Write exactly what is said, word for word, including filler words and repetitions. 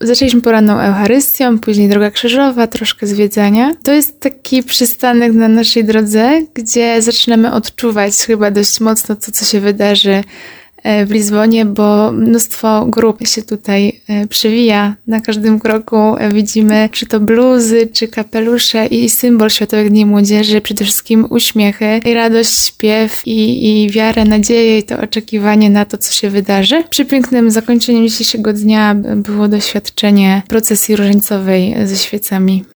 Zaczęliśmy poranną Eucharystią, później Droga Krzyżowa, troszkę zwiedzania. To jest taki przystanek na naszej drodze, gdzie zaczynamy odczuwać chyba dość mocno to, co się wydarzy w Lizbonie, bo mnóstwo grup się tutaj przewija. Na każdym kroku widzimy czy to bluzy, czy kapelusze i symbol Światowych Dni Młodzieży, przede wszystkim uśmiechy, i radość, śpiew i, i wiarę, nadzieję i to oczekiwanie na to, co się wydarzy. Przepięknym zakończeniem dzisiejszego dnia było doświadczenie procesji różańcowej ze świecami.